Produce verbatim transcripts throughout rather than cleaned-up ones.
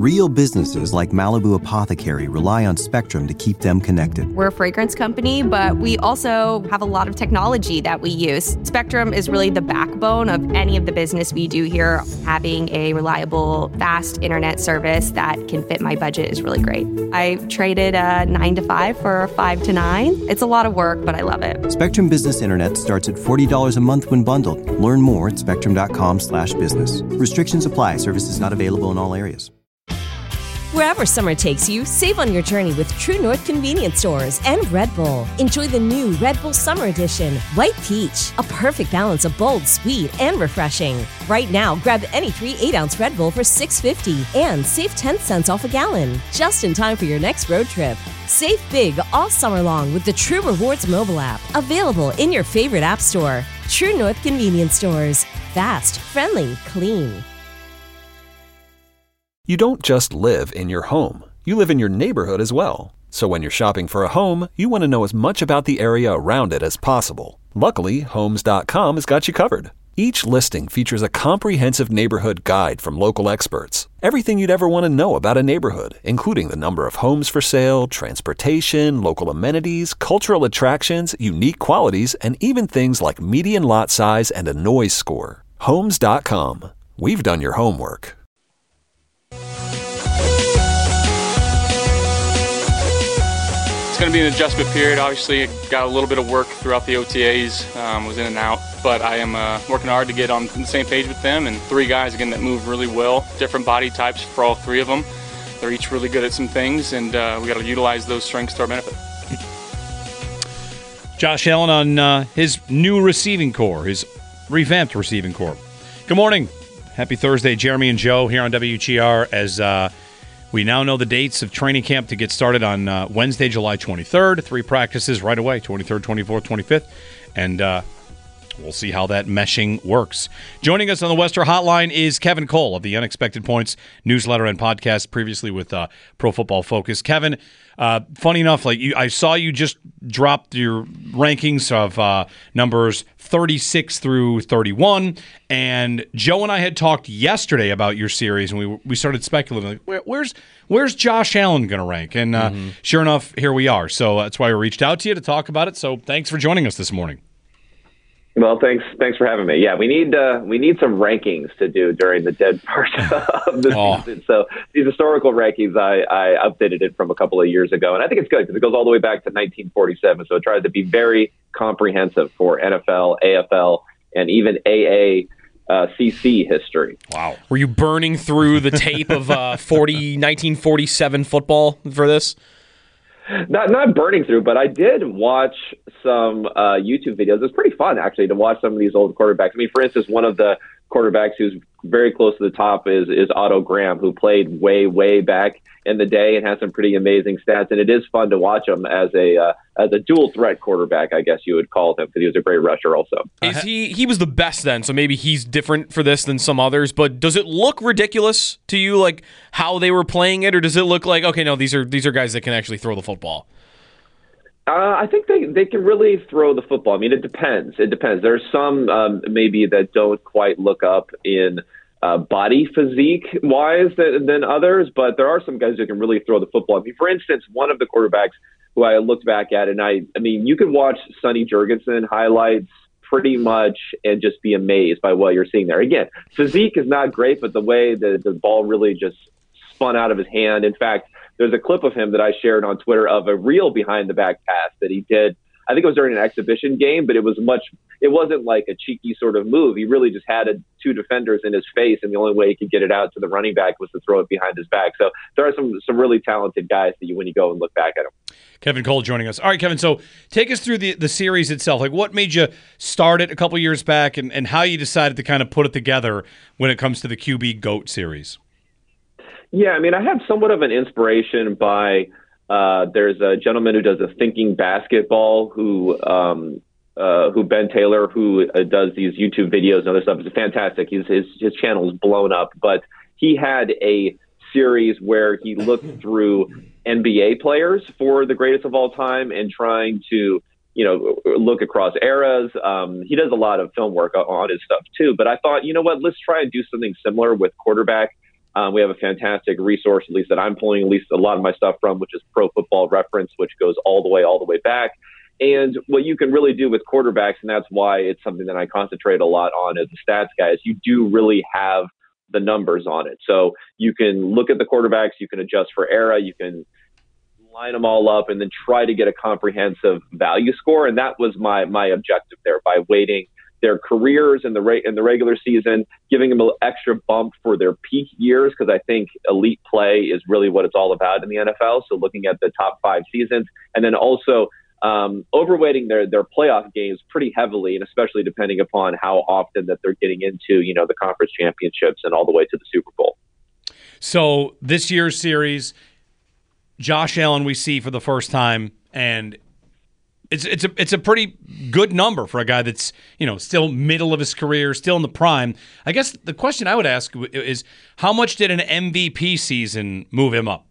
Real businesses like Malibu Apothecary rely on Spectrum to keep them connected. We're a fragrance company, but we also have a lot of technology that we use. Spectrum is really the backbone of any of the business we do here. Having a reliable, fast internet service that can fit my budget is really great. I traded a nine to five for a five to nine. It's a lot of work, but I love it. Spectrum Business Internet starts at forty dollars a month when bundled. Learn more at spectrum.com slash business. Restrictions apply. Services not available in all areas. Wherever summer takes you, save on your journey with True North convenience stores and Red Bull. Enjoy the new Red Bull Summer Edition, White Peach, a perfect balance of bold, sweet, and refreshing. Right now, grab any three eight-ounce Red Bull for six dollars and fifty cents and save ten cents off a gallon, just in time for your next road trip. Save big all summer long with the True Rewards mobile app, available in your favorite app store. True North convenience stores. Fast, friendly, clean. You don't just live in your home. You live in your neighborhood as well. So when you're shopping for a home, you want to know as much about the area around it as possible. Luckily, Homes dot com has got you covered. Each listing features a comprehensive neighborhood guide from local experts. Everything you'd ever want to know about a neighborhood, including the number of homes for sale, transportation, local amenities, cultural attractions, unique qualities, and even things like median lot size and a noise score. Homes dot com. We've done your homework. It's going to be an adjustment period. Obviously, I got a little bit of work throughout the O T As, um, was in and out, but I am uh, working hard to get on the same page with them. And three guys, again, that move really well, different body types for all three of them. They're each really good at some things, and uh, we got to utilize those strengths to our benefit. Josh Allen on uh, his new receiving core, his revamped receiving core. Good morning. Happy Thursday, Jeremy and Joe here on W G R as uh, we now know the dates of training camp to get started on uh, Wednesday, July twenty-third. Three practices right away, twenty-third, twenty-fourth, twenty-fifth. And uh, we'll see how that meshing works. Joining us on the Wester Hotline is Kevin Cole of the Unexpected Points newsletter and podcast, previously with uh, Pro Football Focus. Kevin, uh, funny enough, like you, I saw you just dropped your rankings of uh, numbers thirty-six through thirty-one, and Joe and I had talked yesterday about your series, and we we started speculating, like, Where, where's where's Josh Allen going to rank? And uh, mm-hmm. sure enough, here we are. So that's why we reached out to you to talk about it. So thanks for joining us this morning. Well, thanks. Thanks for having me. Yeah, we need uh, we need some rankings to do during the dead part of the oh. season. So these historical rankings, I, I updated it from a couple of years ago, and I think it's good because it goes all the way back to nineteen forty-seven. So it tries to be very comprehensive for N F L, A F L, and even A A uh, C C history. Wow. Were you burning through the tape of uh, forty, nineteen forty-seven football for this? Not not burning through, but I did watch some uh, YouTube videos. It was pretty fun, actually, to watch some of these old quarterbacks. I mean, for instance, one of the quarterbacks who's very close to the top is is Otto Graham, who played way, way back in the day and has some pretty amazing stats. And it is fun to watch him as a uh, as a dual threat quarterback, I guess you would call him, because he was a great rusher also. Is he he was the best then, so maybe he's different for this than some others. But does it look ridiculous to you, like how they were playing it, or does it look like, okay, no, these are these are guys that can actually throw the football? Uh, I think they, they can really throw the football. I mean, it depends. It depends. There's some um, maybe that don't quite look up in uh, body physique-wise than, than others, but there are some guys who can really throw the football. I mean, for instance, one of the quarterbacks who I looked back at, and I, I mean, you could watch Sonny Jurgensen highlights pretty much and just be amazed by what you're seeing there. Again, physique is not great, but the way the, the ball really just spun out of his hand. In fact, there's a clip of him that I shared on Twitter of a real behind the back pass that he did. I think it was during an exhibition game, but it was much, it wasn't like a cheeky sort of move. He really just had a, two defenders in his face, and the only way he could get it out to the running back was to throw it behind his back. So there are some, some really talented guys that you, when you go and look back at them. Kevin Cole joining us. All right, Kevin, so take us through the, the series itself. Like, what made you start it a couple years back, and, and how you decided to kind of put it together when it comes to the Q B GOAT series? Yeah, I mean, I had somewhat of an inspiration by uh, there's a gentleman who does a Thinking Basketball who um, uh, who Ben Taylor, who uh, does these YouTube videos and other stuff. It's fantastic. He's, his his channel is blown up, but he had a series where he looked through N B A players for the greatest of all time and trying to, you know, look across eras. Um, he does a lot of film work on his stuff too. But I thought, you know what, let's try and do something similar with quarterback. Um, we have a fantastic resource, at least that I'm pulling at least a lot of my stuff from, which is Pro Football Reference, which goes all the way, all the way back. And what you can really do with quarterbacks, and that's why it's something that I concentrate a lot on as a stats guy, is you do really have the numbers on it. So you can look at the quarterbacks, you can adjust for era, you can line them all up, and then try to get a comprehensive value score. And that was my my objective there by weighting their careers in the re- in the regular season, giving them an extra bump for their peak years, because I think elite play is really what it's all about in the N F L. So looking at the top five seasons, and then also um, overweighting their their playoff games pretty heavily, and especially depending upon how often that they're getting into, you know, the conference championships and all the way to the Super Bowl. So this year's series, Josh Allen we see for the first time, and It's it's a it's a pretty good number for a guy that's, you know, still middle of his career, still in the prime. I guess the question I would ask is, how much did an M V P season move him up?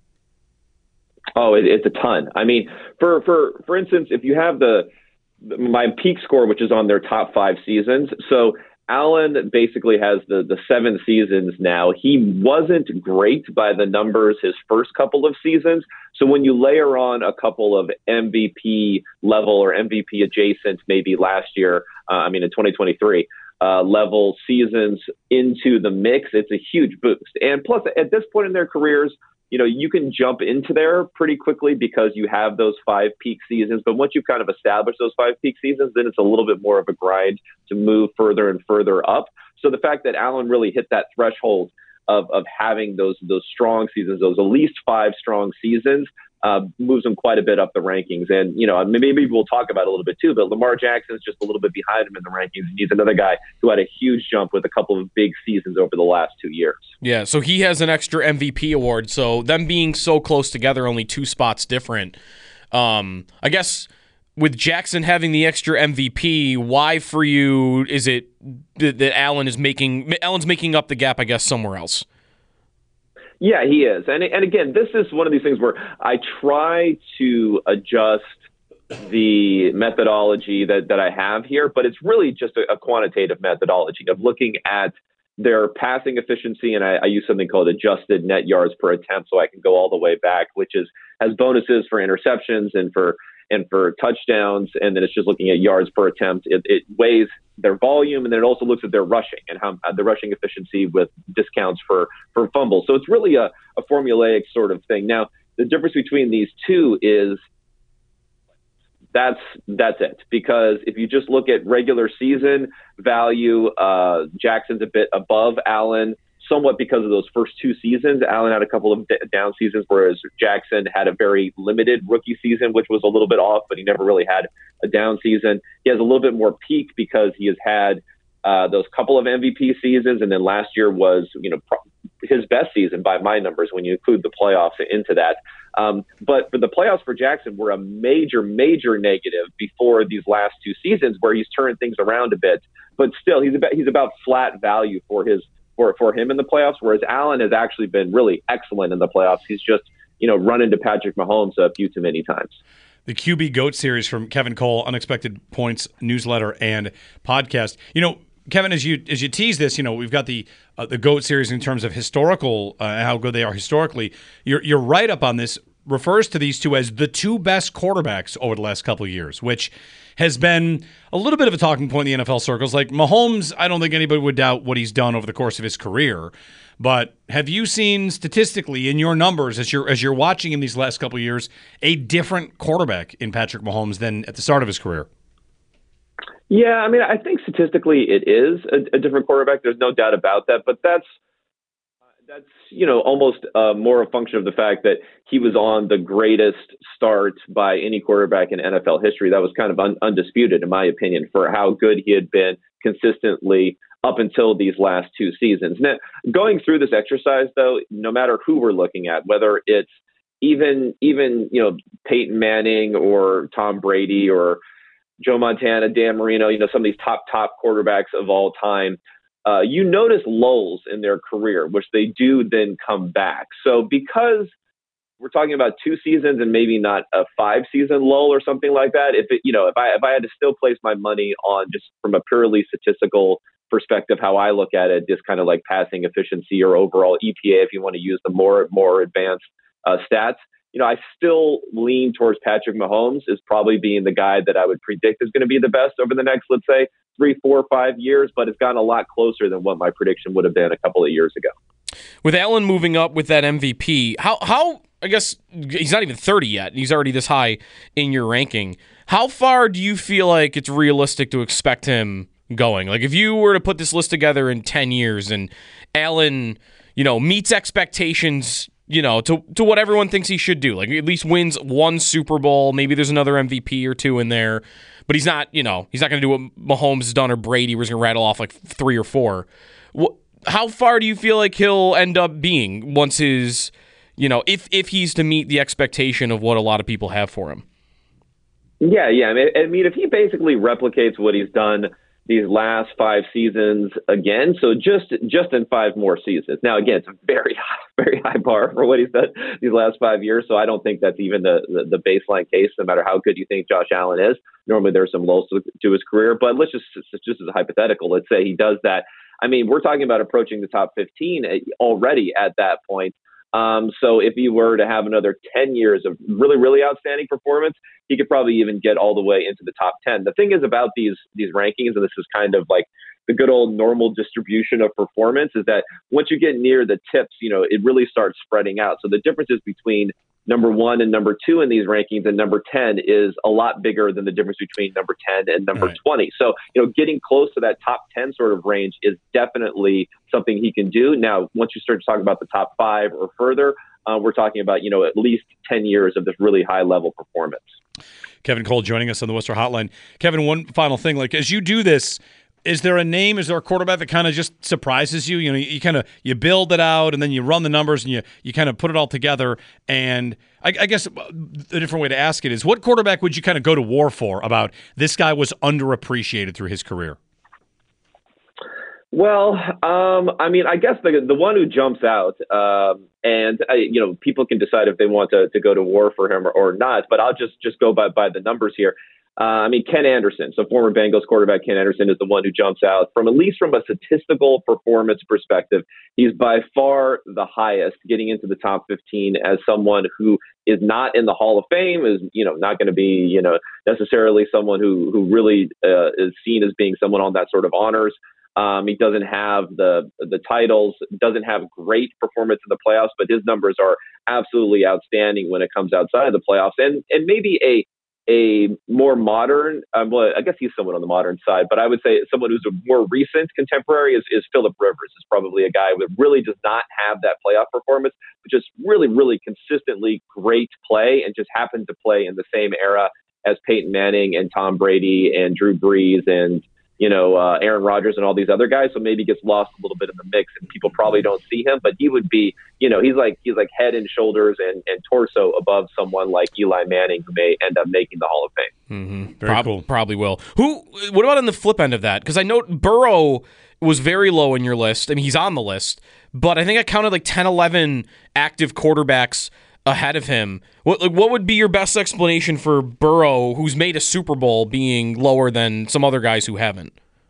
Oh, it, it's a ton. I mean, for for for instance, if you have the my peak score, which is on their top five seasons, so Allen basically has the the seven seasons now. He wasn't great by the numbers his first couple of seasons. So when you layer on a couple of M V P level or M V P adjacent, maybe last year, uh, I mean in twenty twenty-three, uh, level seasons into the mix, it's a huge boost. And plus, at this point in their careers, you know, you can jump into there pretty quickly because you have those five peak seasons. But once you've kind of established those five peak seasons, then it's a little bit more of a grind to move further and further up. So the fact that Allen really hit that threshold of of having those those strong seasons, those at least five strong seasons, uh, moves him quite a bit up the rankings. And, you know, maybe we'll talk about it a little bit too, but Lamar Jackson's just a little bit behind him in the rankings. He's another guy who had a huge jump with a couple of big seasons over the last two years. Yeah, so he has an extra M V P award. So them being so close together, only two spots different. Um, I guess with Jackson having the extra M V P, why for you is it that, that Allen is making Allen's making up the gap, I guess, somewhere else? Yeah, he is. And and again, this is one of these things where I try to adjust the methodology that, that I have here, but it's really just a, a quantitative methodology of looking at their passing efficiency. And I, I use something called adjusted net yards per attempt, so I can go all the way back, which is has bonuses for interceptions and for and for touchdowns, and then it's just looking at yards per attempt. It, it weighs their volume, and then it also looks at their rushing and how uh, the rushing efficiency with discounts for, for fumbles. So it's really a, a formulaic sort of thing. Now, the difference between these two is that's that's it. Because if you just look at regular season value, uh, Jackson's a bit above Allen, somewhat because of those first two seasons. Allen had a couple of d- down seasons, whereas Jackson had a very limited rookie season, which was a little bit off, but he never really had a down season. He has a little bit more peak because he has had uh, those couple of M V P seasons, and then last year was, you know, pro- his best season by my numbers when you include the playoffs into that. Um, but for the playoffs for Jackson were a major, major negative before these last two seasons, where he's turned things around a bit. But still, he's about he's about flat value for his for for him in the playoffs, whereas Allen has actually been really excellent in the playoffs. He's just, you know, run into Patrick Mahomes a few too many times. The Q B GOAT series from Kevin Cole, Unexpected Points newsletter and podcast. You know, Kevin, as you as you tease this, you know, we've got the uh, the GOAT series in terms of historical, uh, how good they are historically. Your your write up on this refers to these two as the two best quarterbacks over the last couple of years, which has been a little bit of a talking point in the N F L circles. Like Mahomes, I don't think anybody would doubt what he's done over the course of his career. But have you seen statistically in your numbers as you're as you're watching him these last couple of years a different quarterback in Patrick Mahomes than at the start of his career? Yeah, I mean, I think statistically it is a, a different quarterback. There's no doubt about that. But that's that's you know almost uh, more a function of the fact that he was on the greatest start by any quarterback in N F L history. That was kind of un- undisputed, in my opinion, for how good he had been consistently up until these last two seasons. Now, going through this exercise, though, no matter who we're looking at, whether it's even even you know Peyton Manning or Tom Brady or Joe Montana, Dan Marino, you know some of these top top quarterbacks of all time, uh, you notice lulls in their career, which they do then come back. So because we're talking about two seasons and maybe not a five season lull or something like that, if it you know if I if I had to still place my money on just from a purely statistical perspective, how I look at it, just kind of like passing efficiency or overall E P A, if you want to use the more more advanced uh, stats. You know, I still lean towards Patrick Mahomes as probably being the guy that I would predict is going to be the best over the next, let's say, three, four, five years. But it's gotten a lot closer than what my prediction would have been a couple of years ago. With Allen moving up with that M V P, how how I guess he's not even thirty yet. He's already this high in your ranking. How far do you feel like it's realistic to expect him going? Like if you were to put this list together in ten years and Allen, you know, meets expectations, you know, to to what everyone thinks he should do, like at least wins one Super Bowl, maybe there's another M V P or two in there, but he's not, you know, he's not going to do what Mahomes has done or Brady, where he's going to rattle off like three or four. What, how far do you feel like he'll end up being once his, you know, if if he's to meet the expectation of what a lot of people have for him? Yeah, yeah. I mean, I mean, if he basically replicates what he's done these last five seasons again, so just just in five more seasons. Now, again, it's a very high, very high bar for what he's done these last five years. So I don't think that's even the, the, the baseline case, no matter how good you think Josh Allen is. Normally there's some lows to, to his career, but let's just, just as a hypothetical, let's say he does that. I mean, we're talking about approaching the top fifteen already at that point. Um, so if he were to have another ten years of really, really outstanding performance, he could probably even get all the way into the top ten. The thing is about these these rankings, and this is kind of like the good old normal distribution of performance, is that once you get near the tips, you know, it really starts spreading out. So the differences between number one and number two in these rankings and number ten is a lot bigger than the difference between number ten and number right. twenty. So, you know, getting close to that top ten sort of range is definitely something he can do. Now, once you start to talk about the top five or further, uh, we're talking about, you know, at least ten years of this really high level performance. Kevin Cole joining us on the Worcester Hotline. Kevin, one final thing, like as you do this, is there a name, is there a quarterback that kind of just surprises you? You know, you, you kind of, you build it out and then you run the numbers and you, you kind of put it all together. And I, I guess a different way to ask it is, what quarterback would you kind of go to war for about this guy was underappreciated through his career? Well, um, I mean, I guess the the one who jumps out, um, and I, you know, people can decide if they want to, to go to war for him or, or not. But I'll just just go by by the numbers here. Uh, I mean, Ken Anderson, so former Bengals quarterback Ken Anderson is the one who jumps out from, at least from a statistical performance perspective. He's by far the highest, getting into the top fifteen as someone who is not in the Hall of Fame, is, you know, not going to be, you know, necessarily someone who who really uh, is seen as being someone on that sort of honors. Um, he doesn't have the the titles, doesn't have great performance in the playoffs, but his numbers are absolutely outstanding when it comes outside of the playoffs. And and maybe a a more modern, um, well, I guess he's somewhat on the modern side, but I would say someone who's a more recent contemporary is, is Phillip Rivers. Is probably a guy who really does not have that playoff performance, but just really, really consistently great play, and just happened to play in the same era as Peyton Manning and Tom Brady and Drew Brees and, you know, uh, Aaron Rodgers and all these other guys. So maybe gets lost a little bit in the mix and people probably don't see him, but he would be, you know, he's like, he's like head and shoulders and, and torso above someone like Eli Manning, who may end up making the Hall of Fame. Mm-hmm. Very Prob- cool. Probably will. Who, what about on the flip end of that? Cause I know Burrow was very low in your list. I mean, he's on the list, but I think I counted like ten, eleven active quarterbacks ahead of him. What like, what would be your best explanation for Burrow, who's made a Super Bowl, being lower than some other guys who haven't?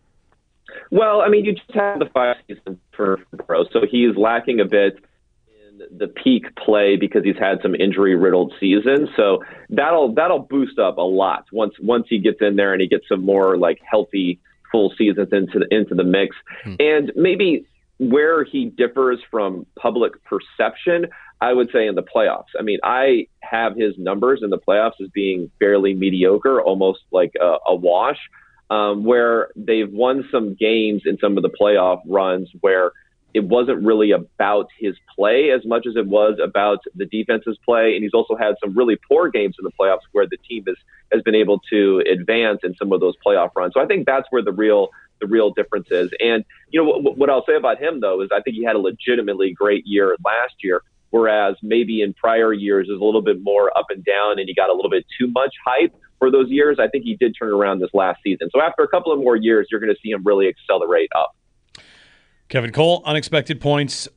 Well, I mean, you just have the five seasons for Burrow, so he's lacking a bit in the peak play because he's had some injury-riddled seasons. So that'll that'll boost up a lot once once he gets in there and he gets some more like healthy full seasons into the, into the mix. Hmm. And maybe where he differs from public perception, I would say in the playoffs. I mean, I have his numbers in the playoffs as being fairly mediocre, almost like a, a wash, um, where they've won some games in some of the playoff runs where it wasn't really about his play as much as it was about the defense's play. And he's also had some really poor games in the playoffs where the team has, has been able to advance in some of those playoff runs. So I think that's where the real the real difference is. And, you know, what, what I'll say about him, though, is I think he had a legitimately great year last year, whereas maybe in prior years is a little bit more up and down and he got a little bit too much hype for those years. I think he did turn around this last season. So after a couple of more years, you're going to see him really accelerate up. Kevin Cole, unexpected points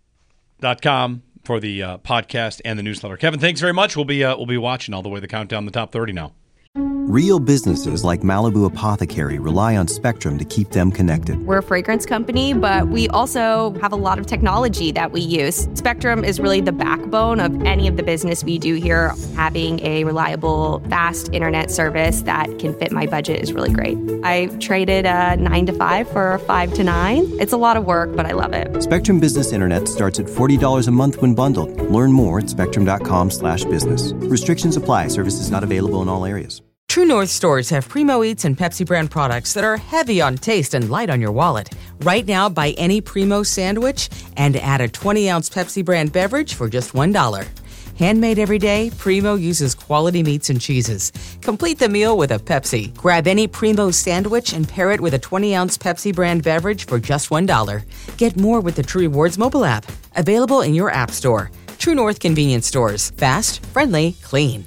dot com for the uh, podcast and the newsletter. Kevin, thanks very much. We'll be uh, we'll be watching all the way the countdown, the top thirty now. Real businesses like Malibu Apothecary rely on Spectrum to keep them connected. We're a fragrance company, but we also have a lot of technology that we use. Spectrum is really the backbone of any of the business we do here. Having a reliable, fast internet service that can fit my budget is really great. I traded a nine to five for a five to nine. It's a lot of work, but I love it. Spectrum Business Internet starts at forty dollars a month when bundled. Learn more at spectrum.com slash business. Restrictions apply. Services not available in all areas. True North stores have Primo Eats and Pepsi brand products that are heavy on taste and light on your wallet. Right now, buy any Primo sandwich and add a twenty ounce Pepsi brand beverage for just one dollar. Handmade every day, Primo uses quality meats and cheeses. Complete the meal with a Pepsi. Grab any Primo sandwich and pair it with a twenty ounce Pepsi brand beverage for just one dollar. Get more with the True Rewards mobile app. Available in your app store. True North convenience stores. Fast, friendly, clean.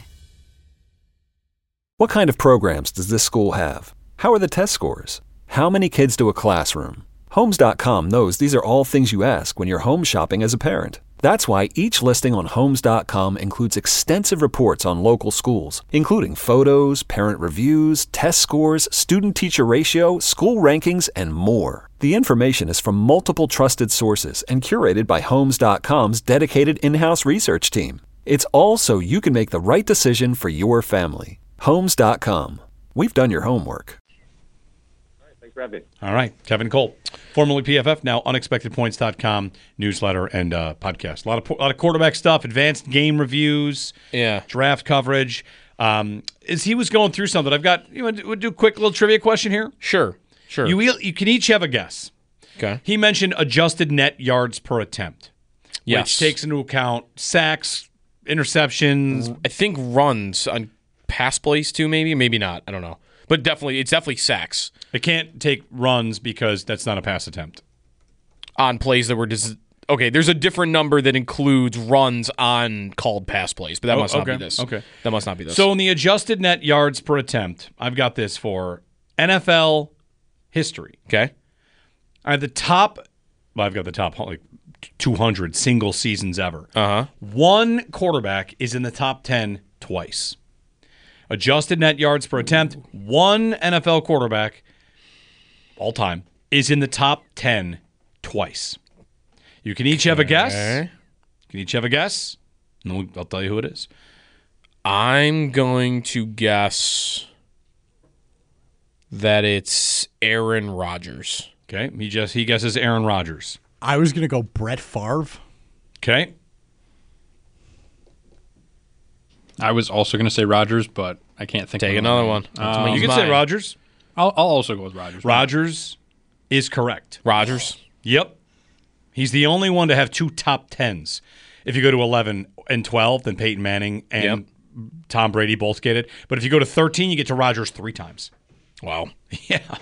What kind of programs does this school have? How are the test scores? How many kids do a classroom? Homes dot com knows these are all things you ask when you're home shopping as a parent. That's why each listing on Homes dot com includes extensive reports on local schools, including photos, parent reviews, test scores, student-teacher ratio, school rankings, and more. The information is from multiple trusted sources and curated by Homes dot com's dedicated in-house research team. It's all so you can make the right decision for your family. Homes dot com. We've done your homework. Thanks for having me. All right. Kevin Cole, formerly P F F, now unexpected points dot com newsletter and uh, podcast. A lot of a lot of quarterback stuff, advanced game reviews, yeah, draft coverage. Um, as he was going through something, I've got, you want to do a quick little trivia question here? Sure, sure. You, you can each have a guess. Okay. He mentioned adjusted net yards per attempt, yes, which takes into account sacks, interceptions. I think runs on pass plays too, maybe, maybe not. I don't know, but definitely, it's definitely sacks. It can't take runs because that's not a pass attempt. On plays that were dis- okay. There's a different number that includes runs on called pass plays, but that Oh, must not okay, be this. okay. That must not be this. So in the adjusted net yards per attempt, I've got this for N F L history. Okay. I have the top, well, I've got the top like two hundred single seasons ever. Uh huh. One quarterback is in the top ten twice. Adjusted net yards per attempt, one N F L quarterback all time is in the top ten twice. You can each have a guess. You can each have a guess. And I'll tell you who it is. I'm going to guess that it's Aaron Rodgers. Okay, he just he guesses Aaron Rodgers. I was going to go Brett Favre. Okay. I was also going to say Rodgers, but I can't think Take of another one. Um, You can say Rodgers. I'll, I'll also go with Rodgers. Rodgers is correct. Rodgers. Yep. He's the only one to have two top tens. If you go to eleven and twelve, then Peyton Manning and Yep. Tom Brady both get it. But if you go to thirteen, you get to Rodgers three times. Wow. Yeah.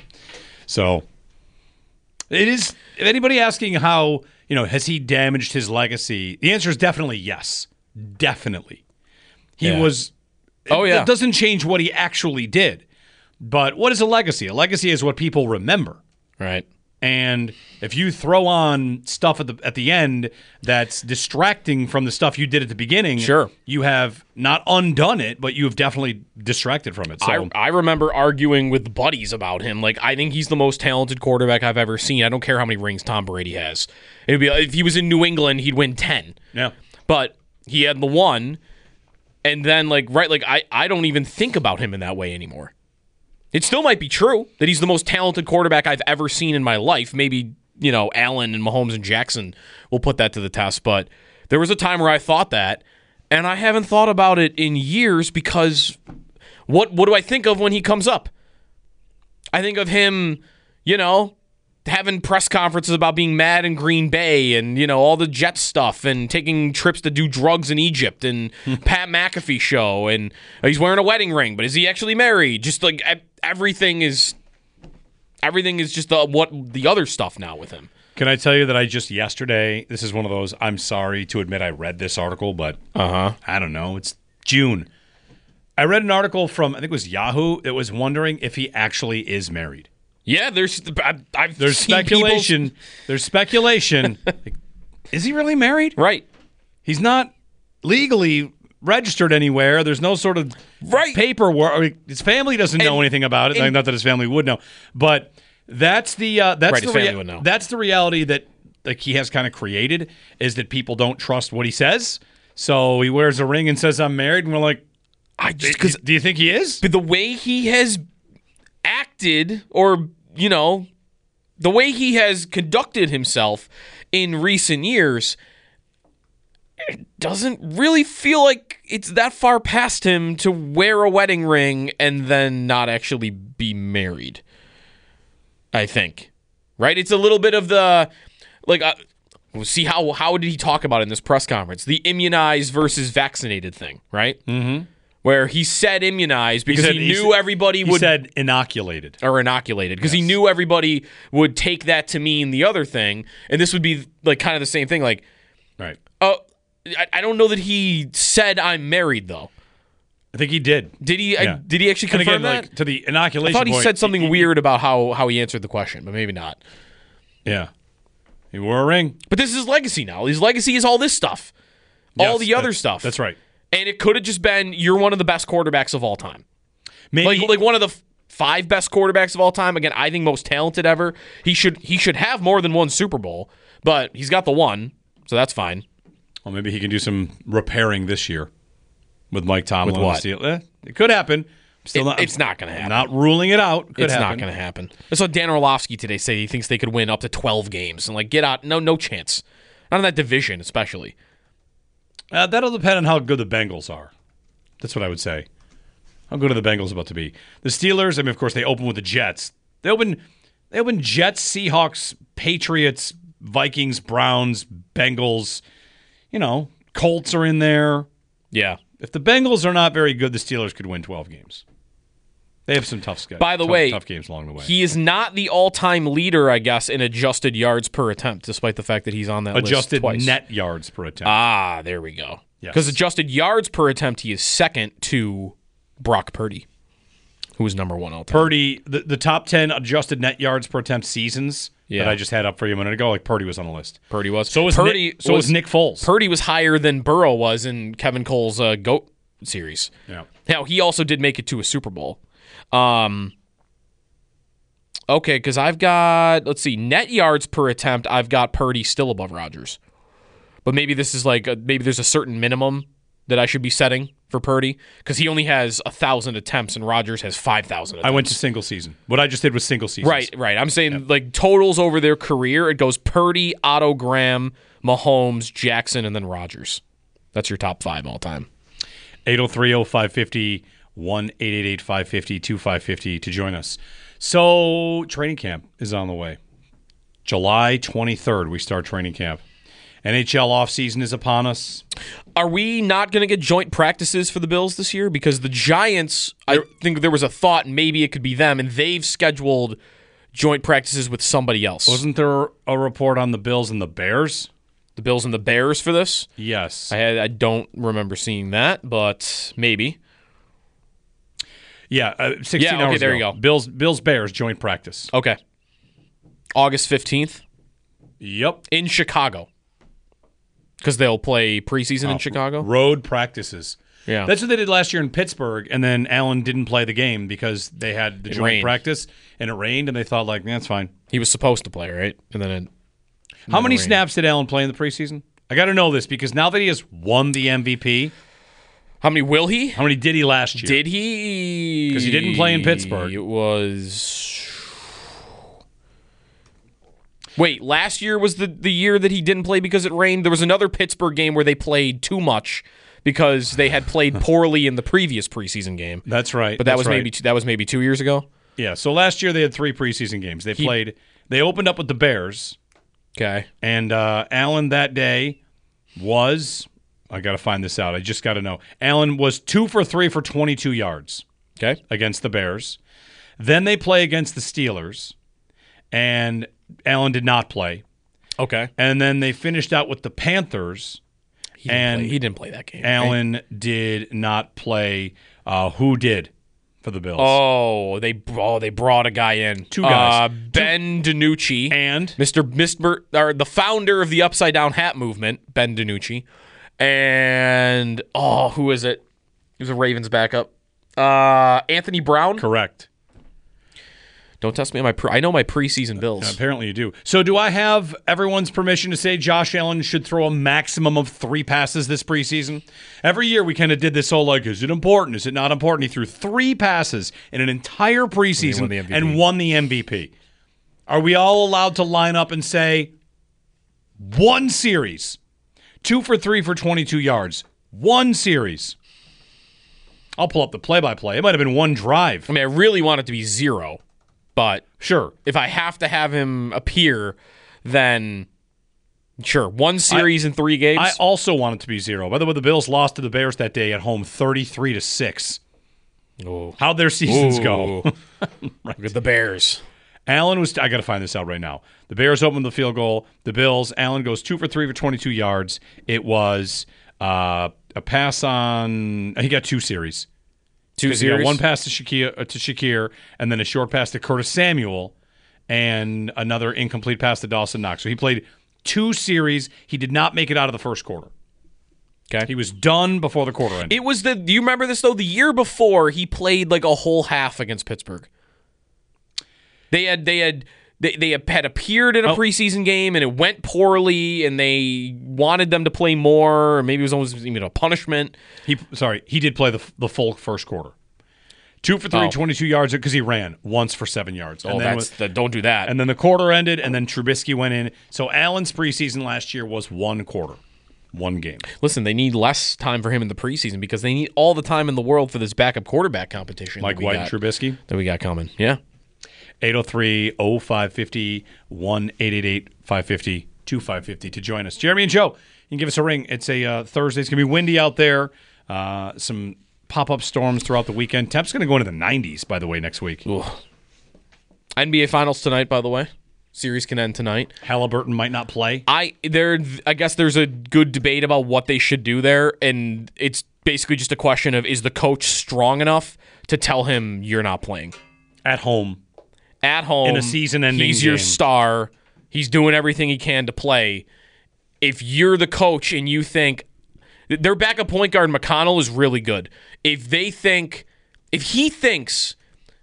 So it is. If anybody asking how, you know, has he damaged his legacy? The answer is definitely yes. Definitely. He Yeah. was. Oh, yeah. It doesn't change what he actually did. But what is a legacy? A legacy is what people remember. Right. And if you throw on stuff at the at the end that's distracting from the stuff you did at the beginning, Sure. you have not undone it, but you have definitely distracted from it. So I, I remember arguing with buddies about him. Like, I think he's the most talented quarterback I've ever seen. I don't care how many rings Tom Brady has. It'd be if he was in New England, he'd win ten. yeah. But he had the one, and then like right, like I, I don't even think about him in that way anymore. It still might be true that he's the most talented quarterback I've ever seen in my life. Maybe, you know, Allen and Mahomes and Jackson will put that to the test. But there was a time where I thought that, and I haven't thought about it in years because what what do I think of when he comes up? I think of him, you know, having press conferences about being mad in Green Bay and, you know, all the Jets stuff and taking trips to do drugs in Egypt and Pat McAfee show and he's wearing a wedding ring, but is he actually married? Just like everything is everything is just the, what the other stuff now with him. Can I tell you that I just yesterday, this is one of those, I'm sorry to admit I read this article, but Uh-huh. I don't know, it's June. I read an article from, I think it was Yahoo, that was wondering if he actually is married. Yeah, there's I, I've There's seen speculation. people's- There's speculation. Like, is he really married? Right. He's not legally registered anywhere. There's no sort of right. paperwork. I mean, his family doesn't know and, anything about it. And, not that his family would know, but that's the uh, that's right, the his rea- family would know. That's the reality that like he has kind of created is that people don't trust what he says. So he wears a ring and says, "I'm married," and we're like, "I just because do you think he is?" But the way he has acted, or you know, the way he has conducted himself in recent years. It doesn't really feel like it's that far past him to wear a wedding ring and then not actually be married. I think, right? It's a little bit of the like. Uh, we'll see how how did he talk about it in this press conference? The immunized versus vaccinated thing, right? Mm-hmm. Where he said immunized because he, said, he knew he everybody he would. He said inoculated or inoculated because yes. he knew everybody would take that to mean the other thing, and this would be like kind of the same thing, like, right? Oh. I don't know that he said I'm married though. I think he did. Did he? Yeah. I, did he actually confirm and again, that? Like, to the inoculation I thought he point, said something he, he, weird about how, how he answered the question, but maybe not. Yeah, he wore a ring. But this is his legacy now. His legacy is all this stuff, yes, all the other that's, stuff. That's right. And it could have just been you're one of the best quarterbacks of all time. Maybe like like one of the f- five best quarterbacks of all time. Again, I think most talented ever. He should he should have more than one Super Bowl, but he's got the one, so that's fine. Well, maybe he can do some repairing this year with Mike Tomlin. With what? Eh, it could happen. Still it, not, it's not going to happen. Not ruling it out. Could it's happen. not going to happen. I saw Dan Orlovsky today say he thinks they could win up to twelve games. And, like, get out. No, no chance. Not in that division, especially. Uh, that'll depend on how good the Bengals are. That's what I would say. How good are the Bengals about to be? The Steelers, I mean, of course, they open with the Jets. They open, they open Jets, Seahawks, Patriots, Vikings, Browns, Bengals. You know, Colts are in there. Yeah. If the Bengals are not very good, the Steelers could win twelve games. They have some tough schedules. By the tough, way, tough games along the way. He is not the all-time leader, I guess, in adjusted yards per attempt, despite the fact that he's on that adjusted list twice. net yards per attempt. Ah, there we go. Because yes. adjusted yards per attempt, he is second to Brock Purdy, who was number one all time. Purdy, the, the top ten adjusted net yards per attempt seasons yeah. that I just had up for you a minute ago, like Purdy was on the list. Purdy was. So was Purdy. Nick, so was, was Nick Foles. Purdy was higher than Burrow was in Kevin Cole's uh, GOAT series. Yeah. Now, he also did make it to a Super Bowl. Um, okay, because I've got, let's see, net yards per attempt, I've got Purdy still above Rodgers. But maybe this is like, a, maybe there's a certain minimum that I should be setting for Purdy because he only has one thousand attempts and Rodgers has five thousand attempts. I went to single season. What I just did was single season. Right, right. I'm saying yep. like totals over their career, it goes Purdy, Otto Graham, Mahomes, Jackson, and then Rodgers. That's your top five all time. eight oh three oh five five oh, one eight eight eight five five oh two five five oh to join us. So training camp is on the way. July twenty-third, we start training camp. N H L offseason is upon us. Are we not going to get joint practices for the Bills this year? Because the Giants, I think there was a thought maybe it could be them, and they've scheduled joint practices with somebody else. Wasn't there a report on the Bills and the Bears? The Bills and the Bears for this? Yes. I had, I don't remember seeing that, but maybe. Yeah, uh, sixteen yeah, okay, hours there ago. you go. Bills, Bills, Bears joint practice. Okay. August fifteenth. Yep. In Chicago. Because they'll play preseason oh, in Chicago? Road practices. Yeah. That's what they did last year in Pittsburgh, and then Allen didn't play the game because they had the it joint rained. practice, and it rained, and they thought, like, that's fine. He was supposed to play, right? And then it, and How then many it rained. snaps did Allen play in the preseason? I got to know this because now that he has won the M V P. How many will he? How many did he last year? Did he? Because he didn't play in Pittsburgh. It was... Wait, last year was the, the year that he didn't play because it rained? There was another Pittsburgh game where they played too much because they had played poorly in the previous preseason game. That's right. But that That's was right. maybe two, that was maybe two years ago? Yeah, so last year they had three preseason games. They He- played, they opened up with the Bears, Okay. and uh, Allen that day was, I got to find this out. I just got to know. Allen was two for three for twenty-two yards. Okay. Against the Bears. Then they play against the Steelers, and Allen did not play. Okay. And then they finished out with the Panthers, He didn't, and play, he didn't play that game. Allen right? did not play. Uh, who did for the Bills? Oh, they oh, they brought a guy in. Two guys. Uh, Ben DiNucci. And Mister Mister or the founder of the Upside Down Hat movement, Ben DiNucci. And, oh, who is it? He was a Ravens backup. Uh, Anthony Brown? Correct. Don't test me on my pre- I know my preseason Bills. Yeah, apparently you do. So do I have everyone's permission to say Josh Allen should throw a maximum of three passes this preseason? Every year we kind of did this whole like, is it important? Is it not important? He threw three passes in an entire preseason won the M V P. and won the M V P. Are we all allowed to line up and say one series, two for three for twenty-two yards, one series? I'll pull up the play-by-play. It might have been one drive. I mean, I really want it to be zero. But sure, if I have to have him appear, then sure, one series I, in three games. I also want it to be zero. By the way, the Bills lost to the Bears that day at home, thirty-three to six. Oh, how'd their seasons Ooh. go? Right. Look at the Bears. Allen was. I got to find this out right now. The Bears opened the field goal. The Bills. Allen goes two for three for twenty-two yards. It was uh, a pass on. He got two series. Two series. He got one pass to Shakir, uh, to Shakir, and then a short pass to Curtis Samuel, and another incomplete pass to Dawson Knox. So he played two series. He did not make it out of the first quarter. Okay, he was done before the quarter ended. It was the. Do you remember this though? The year before, he played like a whole half against Pittsburgh. They had they had they they had appeared in a oh. preseason game and it went poorly, and they wanted them to play more. Or maybe it was almost even a punishment. He sorry, he did play the the full first quarter. Two for three, oh. twenty-two yards because he ran once for seven yards. Oh, that's the, don't do that. And then the quarter ended, and then Trubisky went in. So Allen's preseason last year was one quarter, one game. Listen, they need less time for him in the preseason because they need all the time in the world for this backup quarterback competition. Mike White got, and Trubisky? That we got coming, yeah. eight oh three, oh five five oh, one eight eight eight, five five oh, two five five oh to join us. Jeremy and Joe, you can give us a ring. It's a uh, Thursday. It's going to be windy out there. Uh, some pop-up storms throughout the weekend. Temps going to go into the nineties, by the way, next week. Ooh. N B A Finals tonight, by the way. Series can end tonight. Halliburton might not play. I there. I guess there's a good debate about what they should do there, and it's basically just a question of, is the coach strong enough to tell him you're not playing? At home. At home. In a season-ending He's your game. star. He's doing everything he can to play. If you're the coach and you think, their backup point guard, McConnell, is really good. If they think, if he thinks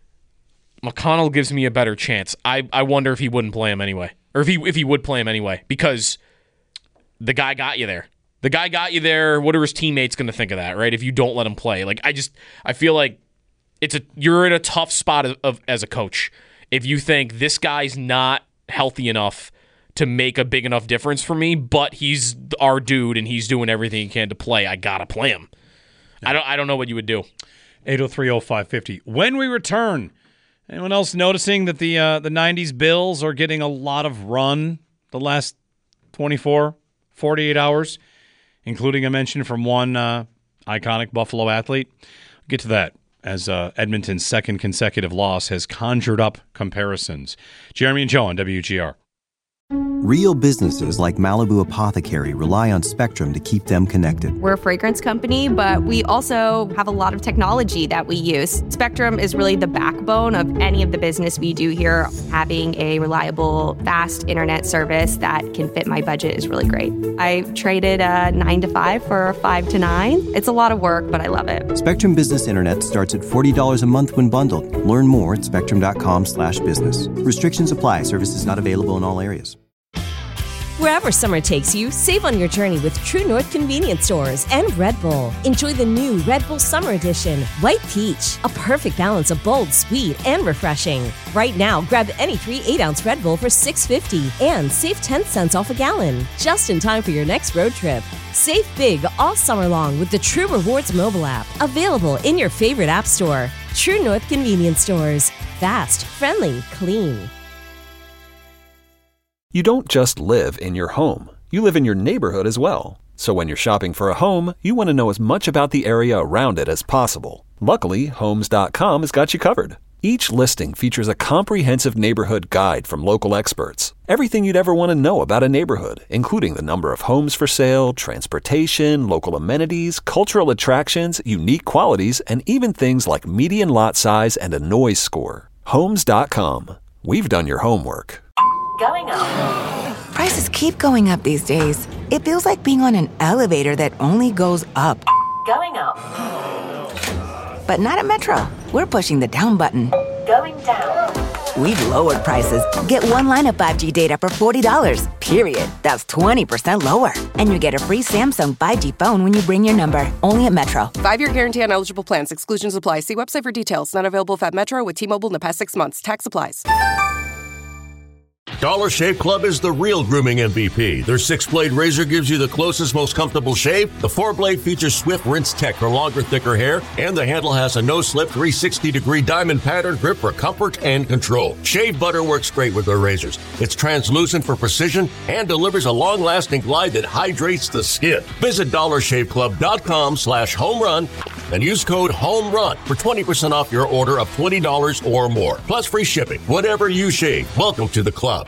McConnell gives me a better chance, I, I wonder if he wouldn't play him anyway. Or if he if he would play him anyway. Because the guy got you there. The guy got you there. What are his teammates going to think of that, right? If you don't let him play. Like, I just, I feel like it's a you're in a tough spot of, of as a coach. If you think this guy's not healthy enough to make a big enough difference for me, but he's our dude and he's doing everything he can to play, I gotta play him. Yeah. I don't I don't know what you would do. eight oh three, oh five five oh. When we return, anyone else noticing that the uh, the nineties Bills are getting a lot of run the last twenty-four, forty-eight hours, including a mention from one uh, iconic Buffalo athlete? I'll get to that as uh, Edmonton's second consecutive loss has conjured up comparisons. Jeremy and Joe on W G R. Real businesses like Malibu Apothecary rely on Spectrum to keep them connected. We're a fragrance company, but we also have a lot of technology that we use. Spectrum is really the backbone of any of the business we do here. Having a reliable, fast internet service that can fit my budget is really great. I traded a nine to five for a five to nine. It's a lot of work, but I love it. Spectrum Business Internet starts at forty dollars a month when bundled. Learn more at spectrum.com slash business. Restrictions apply. Services not available in all areas. Wherever summer takes you, save on your journey with True North Convenience Stores and Red Bull. Enjoy the new Red Bull Summer Edition, White Peach, a perfect balance of bold, sweet, and refreshing. Right now, grab any three eight-ounce Red Bull for six dollars and fifty cents and save ten cents off a gallon, just in time for your next road trip. Save big all summer long with the True Rewards mobile app, available in your favorite app store. True North Convenience Stores. Fast, friendly, clean. You don't just live in your home. You live in your neighborhood as well. So when you're shopping for a home, you want to know as much about the area around it as possible. Luckily, Homes dot com has got you covered. Each listing features a comprehensive neighborhood guide from local experts. Everything you'd ever want to know about a neighborhood, including the number of homes for sale, transportation, local amenities, cultural attractions, unique qualities, and even things like median lot size and a noise score. Homes dot com. We've done your homework. Going up. Prices keep going up these days. It feels like being on an elevator that only goes up. Going up. But not at Metro. We're pushing the down button. Going down. We've lowered prices. Get one line of five G data for forty dollars, period. That's twenty percent lower. And you get a free Samsung five G phone when you bring your number. Only at Metro. Five-year guarantee on eligible plans. Exclusions apply. See website for details. Not available at Metro with T-Mobile in the past six months. Tax applies. Dollar Shave Club is the real grooming M V P. Their six-blade razor gives you the closest, most comfortable shave. The four-blade features Swift Rinse Tech for longer, thicker hair. And the handle has a no-slip three hundred sixty degree diamond pattern grip for comfort and control. Shave butter works great with their razors. It's translucent for precision and delivers a long-lasting glide that hydrates the skin. Visit dollar shave club dot com slash home run and use code HOMERUN for twenty percent off your order of twenty dollars or more. Plus free shipping. Whatever you shave, welcome to the club.